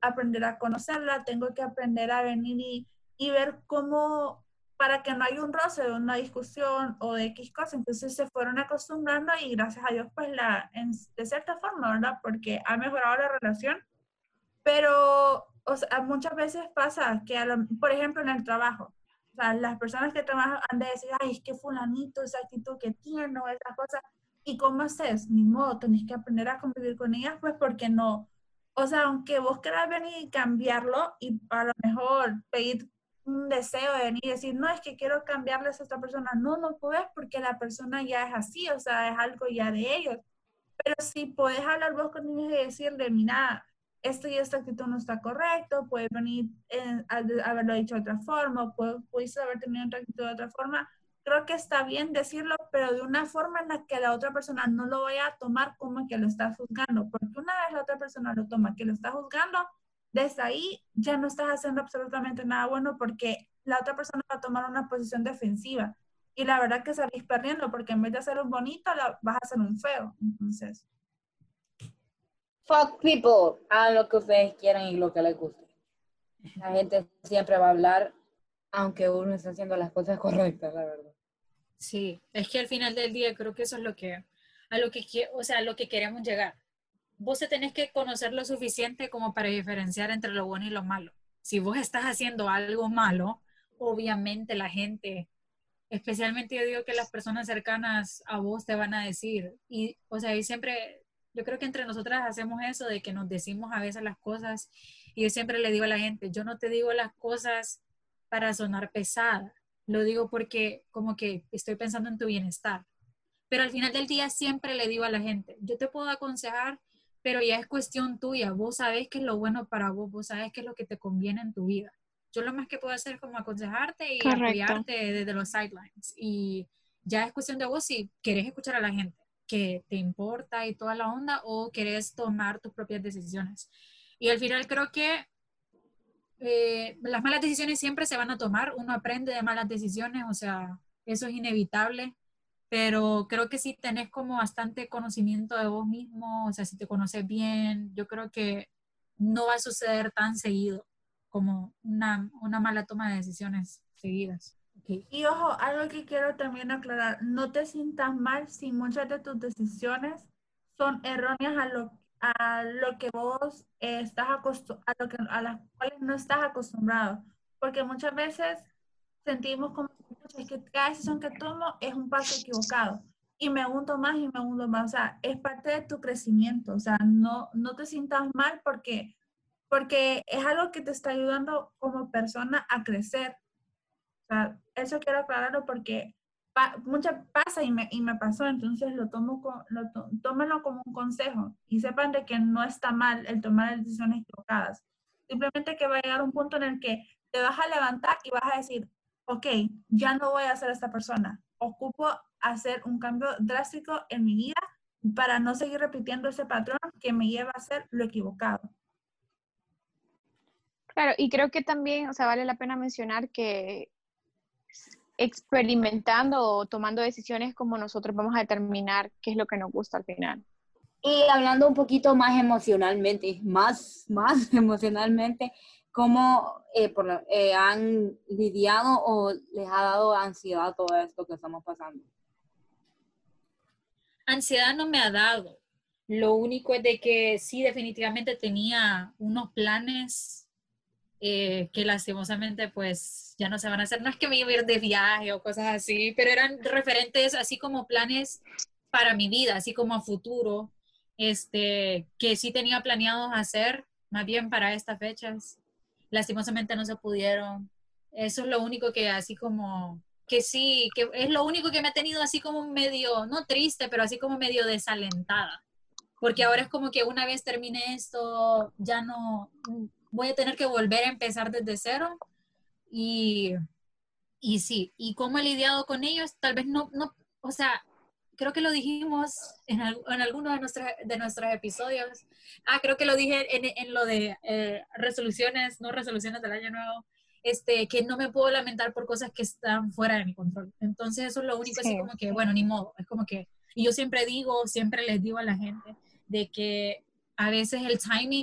aprender a conocerla, tengo que aprender a venir y, y ver cómo, para que no haya un roce de una discusión o de X cosa. Entonces se fueron acostumbrando y gracias a Dios, pues la, en, de cierta forma, ¿verdad? Porque ha mejorado la relación, pero o sea, muchas veces pasa que, a lo, por ejemplo, en el trabajo, o sea, las personas que trabajan han de decir, ay, es que fulanito, esa actitud que tiene o esas cosas. ¿Y cómo haces? Ni modo, tenés que aprender a convivir con ellas, pues porque no, o sea, aunque vos querás venir y cambiarlo y a lo mejor pedir un deseo de venir y decir, no, es que quiero cambiarles a esta persona, no, no puedes porque la persona ya es así, o sea, es algo ya de ellos. Pero si podés hablar vos con ellos y decirle, mira, esto y esta actitud no está correcto, puedes venir en, a, a haberlo dicho de otra forma, puedes, puedes haber tenido otra actitud de otra forma. Creo que está bien decirlo, pero de una forma en la que la otra persona no lo vaya a tomar como que lo está juzgando, porque una vez la otra persona lo toma que lo está juzgando, desde ahí ya no estás haciendo absolutamente nada bueno porque la otra persona va a tomar una posición defensiva. Y la verdad que salís perdiendo porque en vez de hacer un bonito, la, vas a hacer un feo. Entonces. Fuck people. Hagan lo que ustedes quieran y lo que les guste. La gente siempre va a hablar aunque uno esté haciendo las cosas correctas, la verdad. Sí, es que al final del día creo que eso es lo que, a lo que, o sea, a lo que queremos llegar. Vos te tenés que conocer lo suficiente como para diferenciar entre lo bueno y lo malo. Si vos estás haciendo algo malo, obviamente la gente, especialmente yo digo que las personas cercanas a vos te van a decir, y o sea, y siempre, yo creo que entre nosotras hacemos eso de que nos decimos a veces las cosas, y yo siempre le digo a la gente, yo no te digo las cosas para sonar pesada, lo digo porque como que estoy pensando en tu bienestar, pero al final del día siempre le digo a la gente, yo te puedo aconsejar, pero ya es cuestión tuya, vos sabés qué es lo bueno para vos, vos sabés qué es lo que te conviene en tu vida. Yo lo más que puedo hacer es como aconsejarte y Correcto. apoyarte desde los sidelines. Y ya es cuestión de vos si querés escuchar a la gente que te importa y toda la onda o querés tomar tus propias decisiones. Y al final creo que eh, las malas decisiones siempre se van a tomar. Uno aprende de malas decisiones, o sea, eso es inevitable. Pero creo que si tenés como bastante conocimiento de vos mismo, o sea, si te conoces bien, yo creo que no va a suceder tan seguido como una, una mala toma de decisiones seguidas. Okay. Y ojo, algo que quiero también aclarar, no te sientas mal si muchas de tus decisiones son erróneas a lo, a lo que vos eh, estás acostumbrado, a, lo que, a las cuales no estás acostumbrado, porque muchas veces sentimos como es que cada decisión que tomo es un paso equivocado y me hundo más y me hundo más, o sea, es parte de tu crecimiento, o sea, no, no te sientas mal porque, porque es algo que te está ayudando como persona a crecer. O sea, eso quiero aclararlo porque pa, mucha pasa y me, y me pasó, entonces lo tomo con, lo to, tómenlo como un consejo y sepan de que no está mal el tomar decisiones equivocadas. Simplemente que va a llegar un punto en el que te vas a levantar y vas a decir, ok, ya no voy a ser esta persona. Ocupo hacer un cambio drástico en mi vida para no seguir repitiendo ese patrón que me lleva a hacer lo equivocado. Claro, y creo que también, o sea, vale la pena mencionar que experimentando o tomando decisiones como nosotros vamos a determinar qué es lo que nos gusta al final. Y hablando un poquito más emocionalmente, más, más emocionalmente, ¿cómo eh, por, eh, han lidiado o les ha dado ansiedad todo esto que estamos pasando? Ansiedad no me ha dado. Lo único es de que sí, definitivamente tenía unos planes Eh, que lastimosamente pues ya no se van a hacer. No es que me iba a ir de viaje o cosas así, pero eran referentes así como planes para mi vida, así como a futuro, este, que sí tenía planeados hacer, más bien para estas fechas. Lastimosamente no se pudieron. Eso es lo único que así como, que sí, que es lo único que me ha tenido así como medio, no triste, pero así como medio desalentada. Porque ahora es como que una vez termine esto, ya no, voy a tener que volver a empezar desde cero y, y sí, y cómo he lidiado con ellos, tal vez no, no o sea, creo que lo dijimos en, en alguno de, nuestros de nuestros episodios, ah, creo que lo dije en, en lo de eh, resoluciones, no resoluciones del año nuevo, este, que no me puedo lamentar por cosas que están fuera de mi control, entonces eso es lo único, sí. Así como que, bueno, ni modo, es como que, y yo siempre digo, siempre les digo a la gente, de que a veces el timing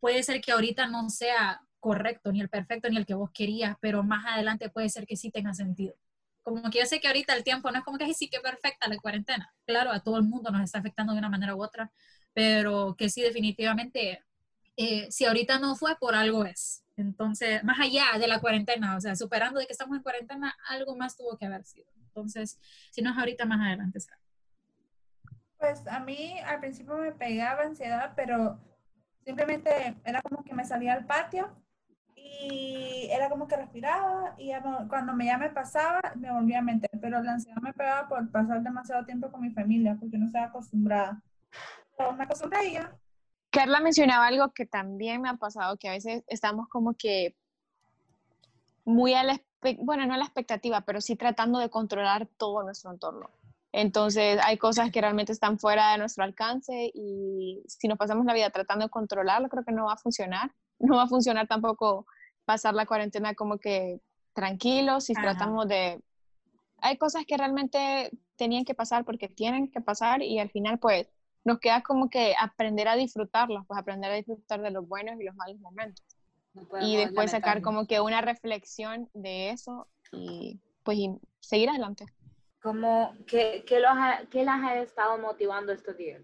puede ser que ahorita no sea correcto, ni el perfecto, ni el que vos querías, pero más adelante puede ser que sí tenga sentido. Como que yo sé que ahorita el tiempo no es como que, ay, sí, que perfecta la cuarentena. Claro, a todo el mundo nos está afectando de una manera u otra, pero que sí, definitivamente, eh, si ahorita no fue, por algo es. Entonces, más allá de la cuarentena, o sea, superando de que estamos en cuarentena, algo más tuvo que haber sido. Entonces, si no es ahorita, más adelante será. Pues a mí al principio me pegaba ansiedad, pero simplemente era como que me salía al patio y era como que respiraba y ya me- cuando me, ya me pasaba, me volvía a meter, pero la ansiedad me pegaba por pasar demasiado tiempo con mi familia, porque no estaba acostumbrada. Pero me acostumbré y ya. Carla mencionaba algo que también me ha pasado, que a veces estamos como que muy a la, espe- bueno, no a la expectativa, pero sí tratando de controlar todo nuestro entorno. Entonces, hay cosas que realmente están fuera de nuestro alcance y si nos pasamos la vida tratando de controlarlo, creo que no va a funcionar. No va a funcionar tampoco pasar la cuarentena como que tranquilos si Ajá. tratamos de... Hay cosas que realmente tenían que pasar porque tienen que pasar y al final pues nos queda como que aprender a disfrutarlos, pues aprender a disfrutar de los buenos y los malos momentos. No Y podemos después sacar lamentarnos. como que una reflexión de eso y pues y seguir adelante. ¿Cómo, qué, qué, los ha, ¿Qué las ha estado motivando estos días?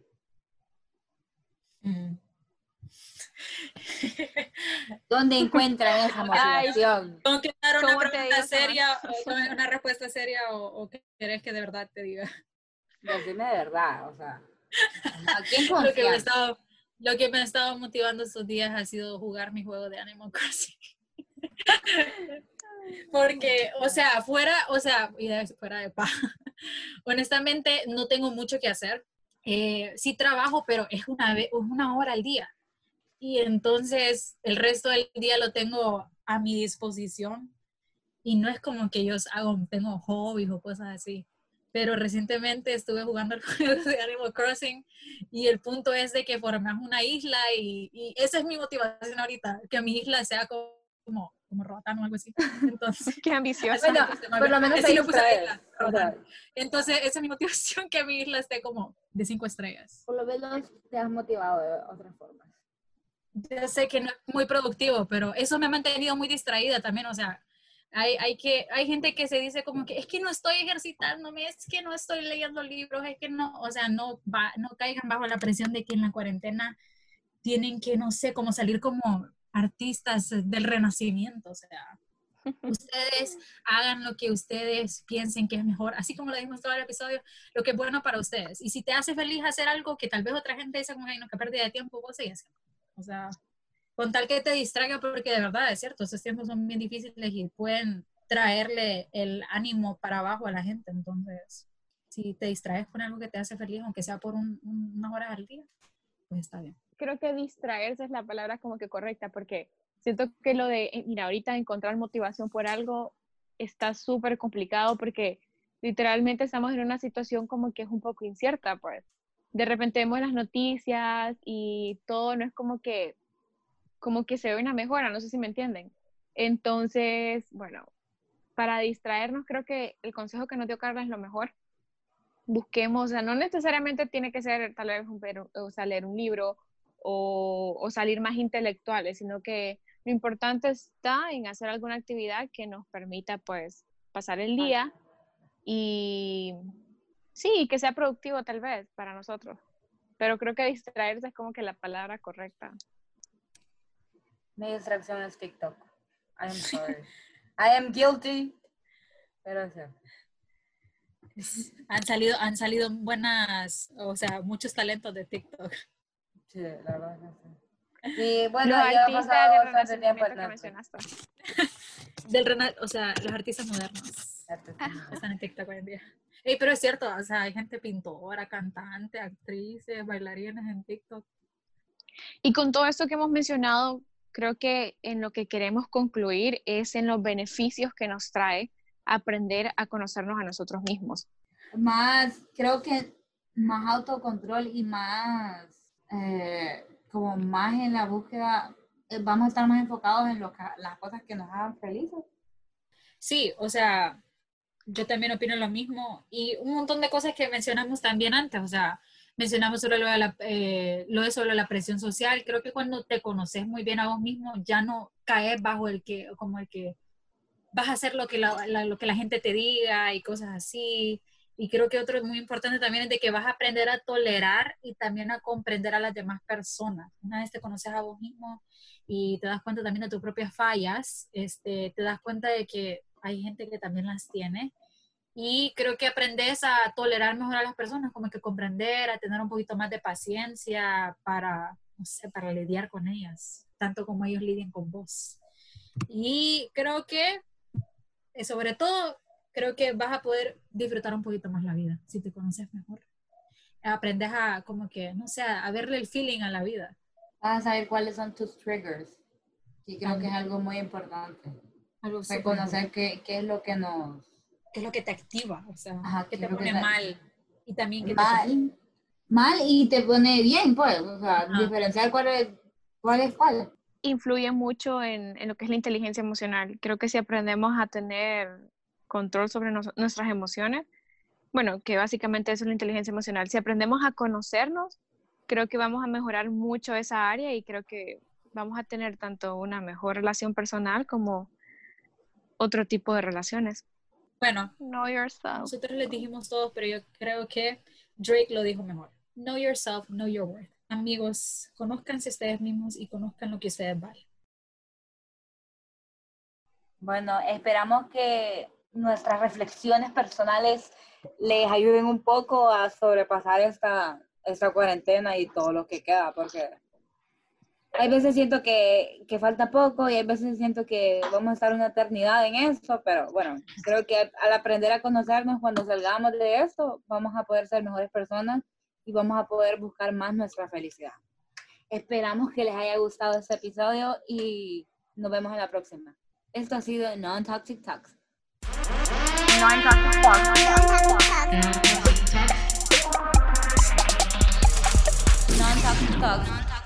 Mm. ¿Dónde encuentran esa Ay, motivación? ¿Tengo que dar una ¿Cómo te pregunta digo, seria, Samantha? o una respuesta seria o, o querés que de verdad te diga? Decime de verdad, o sea, ¿a quién Lo que me ha confían? estado, lo que me ha estado motivando estos días ha sido jugar mi juego de Animal Crossing. Porque, o sea, fuera, o sea, y de- fuera de paz, honestamente no tengo mucho que hacer. Eh, sí trabajo, pero es una, ve- es una hora al día. Y entonces el resto del día lo tengo a mi disposición. Y no es como que yo hago, tengo hobbies o cosas así. Pero recientemente estuve jugando el juego de Animal Crossing y el punto es de que formas una isla y, y esa es mi motivación ahorita, que mi isla sea como, como, como Roatán o algo así. Entonces, Qué así ambiciosa. le Bueno, puse, más por bien. lo menos te Así le puse a la distraes. isla, O sea, Roatán. Entonces, esa es mi motivación, que mi isla esté como de cinco estrellas. por lo menos te has motivado de otras formas. Yo sé que no es muy productivo, pero eso me ha mantenido muy distraída también, o sea, hay, hay, que, hay gente que se dice como que es que no estoy ejercitándome, es que no estoy leyendo libros, es que no, o sea, no, va, no caigan bajo la presión de que en la cuarentena tienen que, no sé, como salir como artistas del renacimiento, o sea, ustedes hagan lo que ustedes piensen que es mejor, así como lo dijimos todo el episodio, lo que es bueno para ustedes. Y si te hace feliz hacer algo que tal vez otra gente dice como, ay, no, que pérdida de tiempo, vos seguís haciendo. O sea, con tal que te distraiga, porque de verdad es cierto, estos tiempos son bien difíciles y pueden traerle el ánimo para abajo a la gente. Entonces, si te distraes con algo que te hace feliz, aunque sea por un, un, unas horas al día, pues está bien. Creo que distraerse es la palabra como que correcta, porque siento que lo de, eh, mira, ahorita encontrar motivación por algo está súper complicado porque literalmente estamos en una situación como que es un poco incierta, pues. De repente vemos las noticias y todo no es como que, como que se ve una mejora, no sé si me entienden. Entonces, bueno, para distraernos creo que el consejo que nos dio Carla es lo mejor. Busquemos, o sea, no necesariamente tiene que ser tal vez un, o sea, leer un libro o, o salir más intelectuales, sino que lo importante está en hacer alguna actividad que nos permita pues pasar el día y sí, que sea productivo tal vez para nosotros. Pero creo que distraerse es como que la palabra correcta. Mi distracción es TikTok. I am sorry. I am guilty. Pero es cierto. Han salido, han salido buenas, o sea, muchos talentos de TikTok. Sí, la verdad es que sí. Y bueno, Los ya ha artistas pasado del bastante tiempo renacimiento en que Netflix. mencionaste. Del rena, o sea, los artistas modernos están en TikTok hoy en día. Ey, pero es cierto, o sea, hay gente pintora, cantante, actrices, bailarines en TikTok. Y con todo esto que hemos mencionado, creo que en lo que queremos concluir es en los beneficios que nos trae aprender a conocernos a nosotros mismos. Más, creo que más autocontrol y más, eh, como más en la búsqueda, eh, vamos a estar más enfocados en lo que, las cosas que nos hagan felices. Sí, o sea, yo también opino lo mismo y un montón de cosas que mencionamos también antes, o sea, mencionamos sobre lo de, la, eh, lo de sobre la presión social. Creo que cuando te conoces muy bien a vos mismo, ya no caes bajo el que, como el que vas a hacer lo que la, la, lo que la gente te diga y cosas así. Y creo que otro muy importante también es de que vas a aprender a tolerar y también a comprender a las demás personas. Una vez te conoces a vos mismo y te das cuenta también de tus propias fallas, este, te das cuenta de que hay gente que también las tiene. Y creo que aprendes a tolerar mejor a las personas, como que comprender, a tener un poquito más de paciencia para, no sé, para lidiar con ellas, tanto como ellos lidien con vos. Y creo que, sobre todo, creo que vas a poder disfrutar un poquito más la vida, si te conoces mejor. Aprendes a, como que, no sé, a verle el feeling a la vida. Vas a saber cuáles son tus triggers. Y creo que es algo muy importante. Algo reconocer qué, qué es lo que nos... qué es lo que te activa, o sea, Ajá, que te pone que mal. Y también que mal, te... mal y te pone bien, pues. O sea, Ajá. diferenciar cuál es cuál. Es cuál. Influye mucho en, en lo que es la inteligencia emocional. Creo que si aprendemos a tener control sobre nos, nuestras emociones, bueno, que básicamente eso es la inteligencia emocional. Si aprendemos a conocernos, creo que vamos a mejorar mucho esa área y creo que vamos a tener tanto una mejor relación personal como otro tipo de relaciones. Bueno, know yourself. Nosotros les dijimos todos, pero yo creo que Drake lo dijo mejor. Know yourself, know your worth. Amigos, conózcanse ustedes mismos y conozcan lo que ustedes valen. Bueno, esperamos que nuestras reflexiones personales les ayuden un poco a sobrepasar esta, esta cuarentena y todo lo que queda, porque hay veces siento que, que falta poco y hay veces siento que vamos a estar una eternidad en eso, pero bueno, creo que al aprender a conocernos cuando salgamos de esto, vamos a poder ser mejores personas y vamos a poder buscar más nuestra felicidad. Esperamos que les haya gustado este episodio y nos vemos en la próxima. Esto ha sido Non-Toxic Talks. Non-Toxic Talks. Non-Toxic Talks.